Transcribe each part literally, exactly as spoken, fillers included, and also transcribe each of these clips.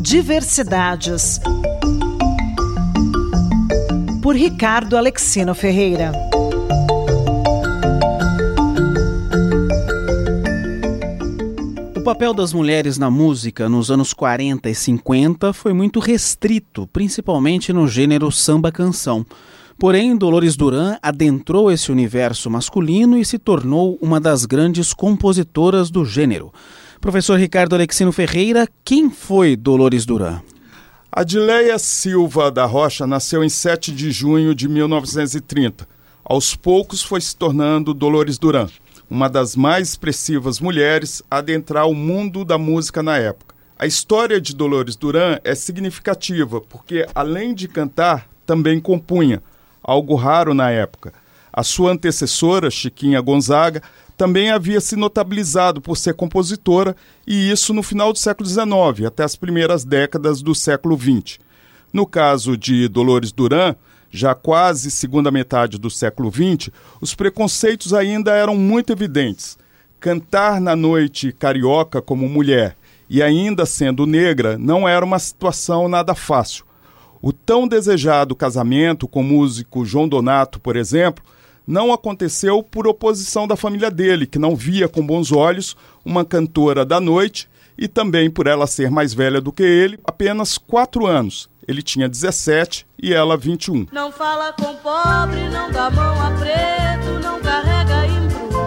Diversidades, por Ricardo Alexino Ferreira. O papel das mulheres na música nos anos quarenta e cinquenta foi muito restrito, principalmente no gênero samba-canção. Porém, Dolores Duran adentrou esse universo masculino e se tornou uma das grandes compositoras do gênero. Professor Ricardo Alexino Ferreira, quem foi Dolores Duran? Adileia Silva da Rocha nasceu em sete de junho de mil novecentos e trinta. Aos poucos foi se tornando Dolores Duran, uma das mais expressivas mulheres a adentrar o mundo da música na época. A história de Dolores Duran é significativa porque, além de cantar, também compunha, algo raro na época. A sua antecessora, Chiquinha Gonzaga, também havia se notabilizado por ser compositora, e isso no final do século dezenove, até as primeiras décadas do século vinte. No caso de Dolores Duran, já quase segunda metade do século vinte, os preconceitos ainda eram muito evidentes. Cantar na noite carioca como mulher e ainda sendo negra não era uma situação nada fácil. O tão desejado casamento com o músico João Donato, por exemplo, não aconteceu por oposição da família dele, que não via com bons olhos uma cantora da noite, e também por ela ser mais velha do que ele, apenas quatro anos. Ele tinha dezessete e ela vinte e um. Não fala com pobre, não dá mão a preto, não carrega embrulho.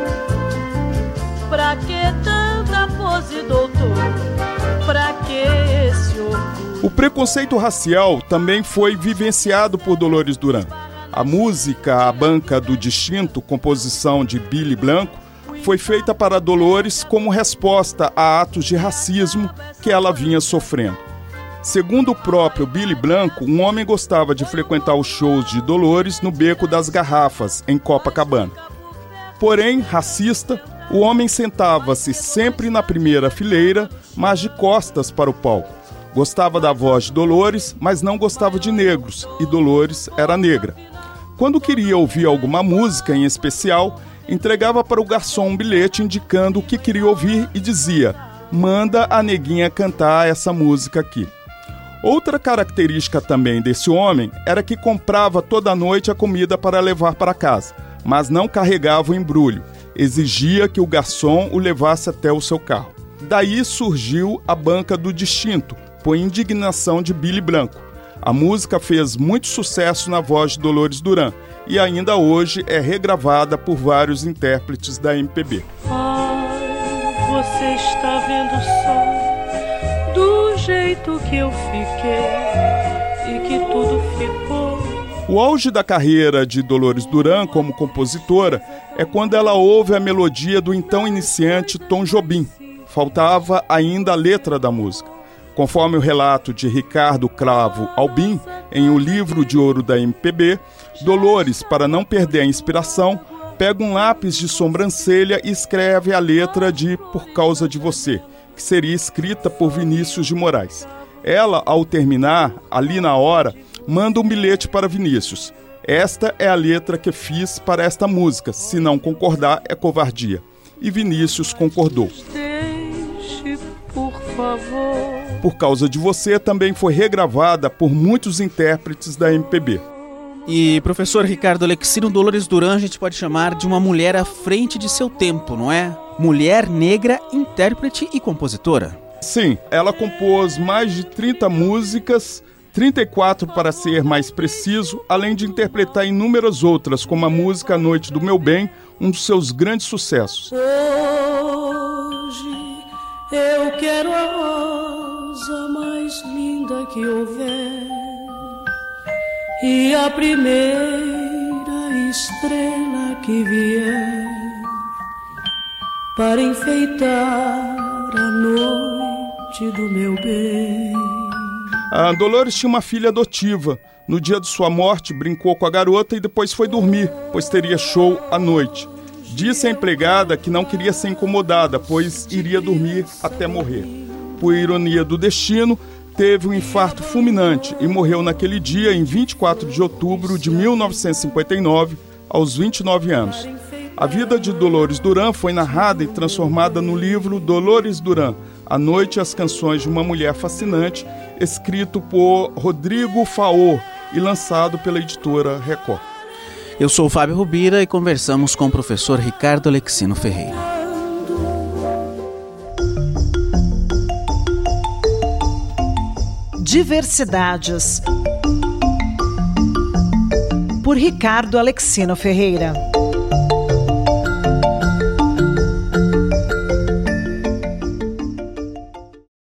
Pra que tanta pose, doutor? Pra que esse orgulho? O preconceito racial também foi vivenciado por Dolores Duran. A música A Banca do Distinto, composição de Billy Blanco, foi feita para Dolores como resposta a atos de racismo que ela vinha sofrendo. Segundo o próprio Billy Blanco, um homem gostava de frequentar os shows de Dolores no Beco das Garrafas, em Copacabana. Porém, racista, o homem sentava-se sempre na primeira fileira, mas de costas para o palco. Gostava da voz de Dolores, mas não gostava de negros, e Dolores era negra. Quando queria ouvir alguma música em especial, entregava para o garçom um bilhete indicando o que queria ouvir e dizia: manda a neguinha cantar essa música aqui. Outra característica também desse homem era que comprava toda noite a comida para levar para casa, mas não carregava o embrulho, exigia que o garçom o levasse até o seu carro. Daí surgiu a Banca do Distinto, por indignação de Billy Blanco. A música fez muito sucesso na voz de Dolores Duran e ainda hoje é regravada por vários intérpretes da M P B. Ai, você está vendo só do jeito que eu fiquei e que tudo ficou. O auge da carreira de Dolores Duran como compositora é quando ela ouve a melodia do então iniciante Tom Jobim. Faltava ainda a letra da música. Conforme o relato de Ricardo Cravo Albim, em O Livro de Ouro da M P B, Dolores, para não perder a inspiração, pega um lápis de sobrancelha e escreve a letra de Por Causa de Você, que seria escrita por Vinícius de Moraes. Ela, ao terminar, ali na hora, manda um bilhete para Vinícius. Esta é a letra que fiz para esta música, se não concordar é covardia. E Vinícius concordou. Deixe, por favor. Por Causa de Você também foi regravada por muitos intérpretes da M P B. E, professor Ricardo Alexino, Dolores Duran a gente pode chamar de uma mulher à frente de seu tempo, não é? Mulher negra, intérprete e compositora. Sim, ela compôs mais de trinta músicas, trinta e quatro para ser mais preciso, além de interpretar inúmeras outras, como a música Noite do Meu Bem, um dos seus grandes sucessos. Hoje eu quero a rosa mais linda que houver e a primeira estrela que vier para enfeitar a noite do meu bem. A Dolores tinha uma filha adotiva. No dia de sua morte, brincou com a garota e depois foi dormir, pois teria show à noite. Disse à empregada que não queria ser incomodada, pois iria dormir até morrer. Por ironia do destino, teve um infarto fulminante e morreu naquele dia, em vinte e quatro de outubro de mil novecentos e cinquenta e nove, aos vinte e nove anos. A vida de Dolores Duran foi narrada e transformada no livro Dolores Duran, A Noite e as Canções de uma Mulher Fascinante, escrito por Rodrigo Faor e lançado pela editora Record. Eu sou o Fábio Rubira e conversamos com o professor Ricardo Alexino Ferreira. Diversidades, por Ricardo Alexino Ferreira.